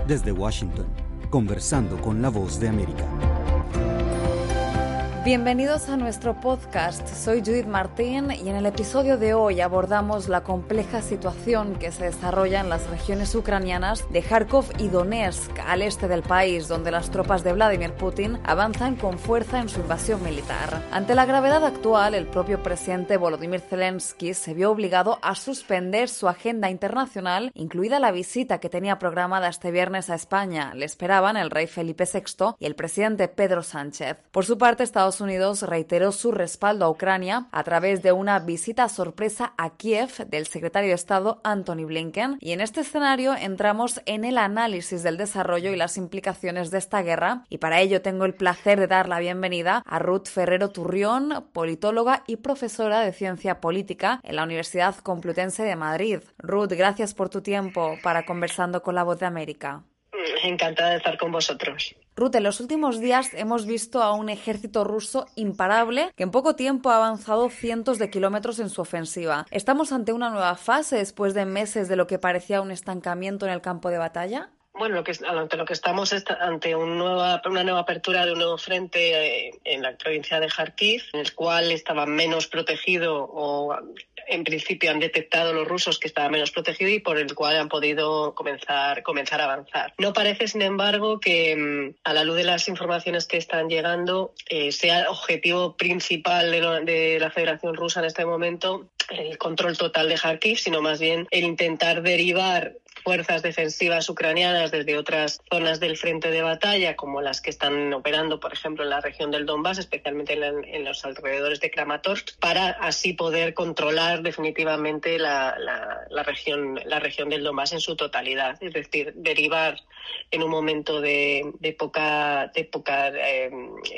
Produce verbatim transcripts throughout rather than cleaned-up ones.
Desde Washington, conversando con la Voz de América. Bienvenidos a nuestro podcast. Soy Judith Martín y en el episodio de hoy abordamos la compleja situación que se desarrolla en las regiones ucranianas de Kharkov y Donetsk, al este del país, donde las tropas de Vladimir Putin avanzan con fuerza en su invasión militar. Ante la gravedad actual, el propio presidente Volodymyr Zelensky se vio obligado a suspender su agenda internacional, incluida la visita que tenía programada este viernes a España. Le esperaban el rey Felipe sexto y el presidente Pedro Sánchez. Por su parte, Estados Unidos reiteró su respaldo a Ucrania a través de una visita sorpresa a Kiev del secretario de Estado Antony Blinken, y en este escenario entramos en el análisis del desarrollo y las implicaciones de esta guerra, y para ello tengo el placer de dar la bienvenida a Ruth Ferrero Turrión, politóloga y profesora de Ciencia Política en la Universidad Complutense de Madrid. Ruth, gracias por tu tiempo para Conversando con la Voz de América. Encantada de estar con vosotros. Ruth, en los últimos días hemos visto a un ejército ruso imparable que en poco tiempo ha avanzado cientos de kilómetros en su ofensiva. ¿Estamos ante una nueva fase después de meses de lo que parecía un estancamiento en el campo de batalla? Bueno, lo que, ante lo que estamos es ante un nueva, una nueva apertura de un nuevo frente eh, en la provincia de Kharkiv, en el cual estaba menos protegido, o en principio han detectado los rusos que estaba menos protegido y por el cual han podido comenzar, comenzar a avanzar. No parece, sin embargo, que a la luz de las informaciones que están llegando eh, sea el objetivo principal de, lo, de la Federación Rusa en este momento el control total de Kharkiv, sino más bien el intentar derivar fuerzas defensivas ucranianas desde otras zonas del frente de batalla, como las que están operando, por ejemplo, en la región del Donbass, especialmente en, la, en los alrededores de Kramatorsk, para así poder controlar definitivamente la, la, la, región, la región del Donbass en su totalidad. Es decir, derivar en un momento de, de poca, de poca eh,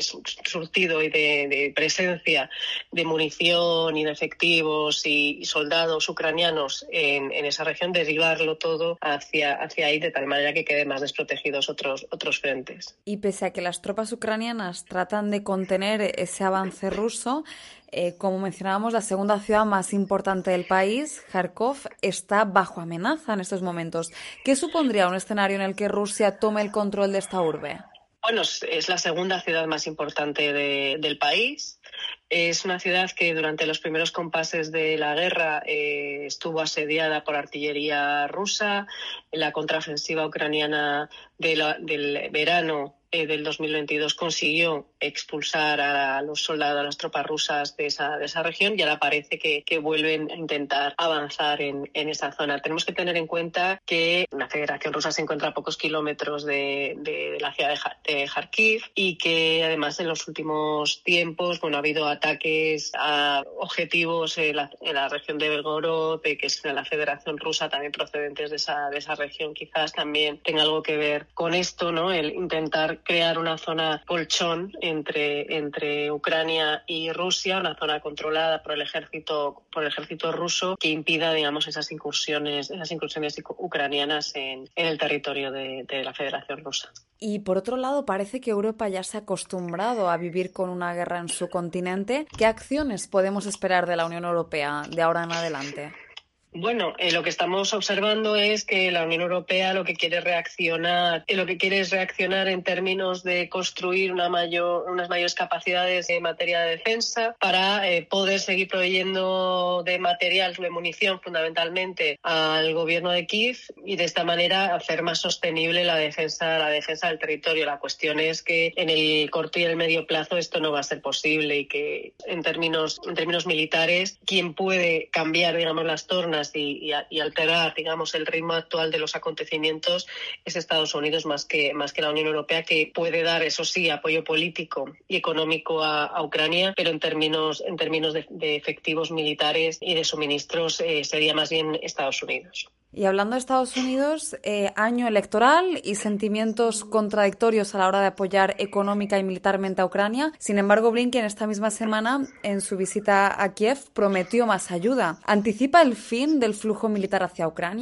surtido y de, de presencia de munición y de efectivos y, y soldados ucranianos en, en esa región, derivarlo todo hacia, hacia ahí, de tal manera que queden más desprotegidos otros, otros frentes. Y pese a que las tropas ucranianas tratan de contener ese avance ruso, eh, como mencionábamos, la segunda ciudad más importante del país, Kharkov, está bajo amenaza en estos momentos. ¿Qué supondría un escenario en el que Rusia tome el control de esta urbe? Bueno, es la segunda ciudad más importante de, del país. Es una ciudad que durante los primeros compases de la guerra eh, estuvo asediada por artillería rusa. La contraofensiva ucraniana de la, del verano eh, del dos mil veintidós consiguió expulsar a los soldados, a las tropas rusas de esa, de esa región, y ahora parece que, que vuelven a intentar avanzar en, en esa zona. Tenemos que tener en cuenta que la Federación Rusa se encuentra a pocos kilómetros de, de, de la ciudad de, de Kharkiv, y que además en los últimos tiempos bueno, ha habido ataques a objetivos en la, en la región de Belgorod, que es la Federación Rusa, también procedentes de esa, de esa región. Quizás también tenga algo que ver con esto, ¿no? El intentar crear una zona colchón entre, entre Ucrania y Rusia, una zona controlada por el ejército, por el ejército ruso, que impida, digamos, esas incursiones, esas incursiones ucranianas en, en el territorio de, de la Federación Rusa. Y por otro lado, parece que Europa ya se ha acostumbrado a vivir con una guerra en su continente. ¿Qué acciones podemos esperar de la Unión Europea de ahora en adelante? Bueno, eh, lo que estamos observando es que la Unión Europea lo que quiere reaccionar, eh, lo que quiere es reaccionar en términos de construir una mayor, unas mayores capacidades en materia de defensa para eh, poder seguir proveyendo de material, de munición fundamentalmente al gobierno de Kiev, y de esta manera hacer más sostenible la defensa, la defensa del territorio. La cuestión es que en el corto y el medio plazo esto no va a ser posible, y que en términos, en términos militares, quien puede cambiar, digamos, las tornas Y, y alterar, digamos, el ritmo actual de los acontecimientos es Estados Unidos más que más que la Unión Europea, que puede dar, eso sí, apoyo político y económico a, a Ucrania, pero en términos en términos de, de efectivos militares y de suministros eh, sería más bien Estados Unidos. Y hablando de Estados Unidos, eh, año electoral y sentimientos contradictorios a la hora de apoyar económica y militarmente a Ucrania. Sin embargo, Blinken esta misma semana, en su visita a Kiev, prometió más ayuda. ¿Anticipa el fin del flujo militar hacia Ucrania?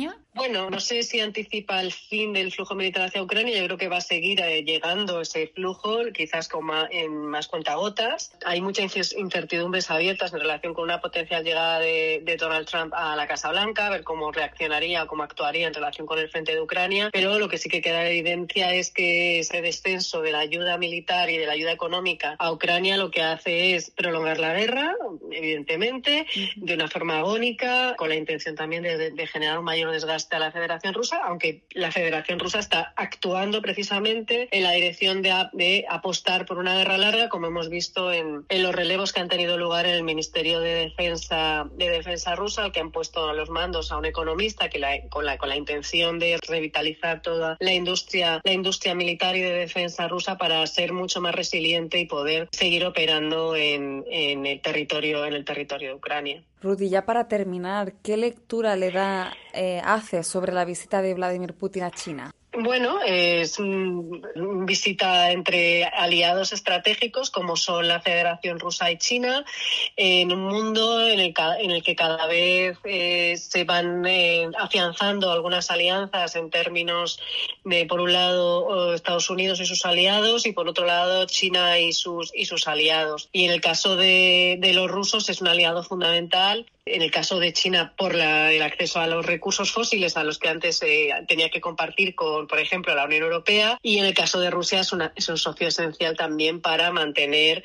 Bueno, no sé si anticipa el fin del flujo militar hacia Ucrania. Yo creo que va a seguir eh, llegando ese flujo, quizás con más, en más cuentagotas. Hay muchas incertidumbres abiertas en relación con una potencial llegada de, de Donald Trump a la Casa Blanca, a ver cómo reaccionaría, cómo actuaría en relación con el frente de Ucrania. Pero lo que sí que queda en evidencia es que ese descenso de la ayuda militar y de la ayuda económica a Ucrania lo que hace es prolongar la guerra, evidentemente, de una forma agónica, con la intención también de, de generar un mayor desgaste a la Federación Rusa, aunque la Federación Rusa está actuando precisamente en la dirección de, de apostar por una guerra larga, como hemos visto en, en los relevos que han tenido lugar en el Ministerio de Defensa de Defensa rusa, que han puesto a los mandos a un economista que la, con, la, con la intención de revitalizar toda la industria, la industria militar y de defensa rusa para ser mucho más resiliente y poder seguir operando en, en el territorio, en el territorio de Ucrania. Ruth, y ya para terminar, ¿qué lectura le da, eh, hace sobre la visita de Vladimir Putin a China? Bueno, es una visita entre aliados estratégicos como son la Federación Rusa y China, en un mundo en el, en el que cada vez eh, se van eh, afianzando algunas alianzas en términos de, por un lado, Estados Unidos y sus aliados y, por otro lado, China y sus, y sus aliados. Y en el caso de, de los rusos es un aliado fundamental. En el caso de China, por la, el acceso a los recursos fósiles a los que antes eh, tenía que compartir con, por ejemplo, la Unión Europea. Y en el caso de Rusia es, una, es un socio esencial también para mantener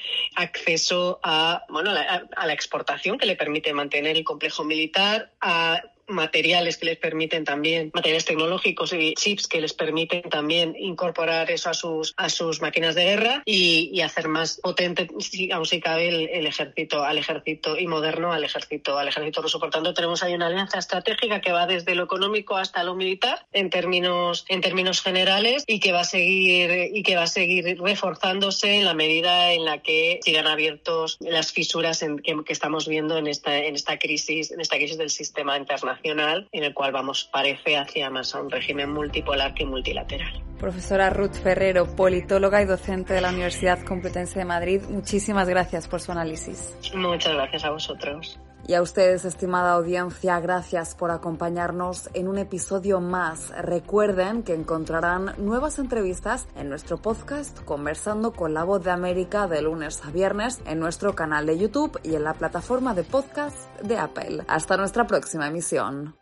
acceso a, bueno, a la, a la exportación que le permite mantener el complejo militar, a materiales que les permiten también, materiales tecnológicos y chips que les permiten también incorporar eso a sus a sus máquinas de guerra y, y hacer más potente, si, aún si cabe, el, el ejército, al ejército y moderno al ejército, al ejército ruso. Por tanto, tenemos ahí una alianza estratégica que va desde lo económico hasta lo militar en términos, en términos generales y que va a seguir, y que va a seguir reforzándose en la medida en la que sigan abiertos las fisuras en, que, que estamos viendo en esta, en esta crisis, en esta crisis del sistema internacional, en el cual vamos, parece, hacia más a un régimen multipolar que multilateral. Profesora Ruth Ferrero, politóloga y docente de la Universidad Complutense de Madrid, muchísimas gracias por su análisis. Muchas gracias a vosotros. Y a ustedes, estimada audiencia, gracias por acompañarnos en un episodio más. Recuerden que encontrarán nuevas entrevistas en nuestro podcast Conversando con la Voz de América de lunes a viernes en nuestro canal de YouTube y en la plataforma de podcast de Apple. Hasta nuestra próxima emisión.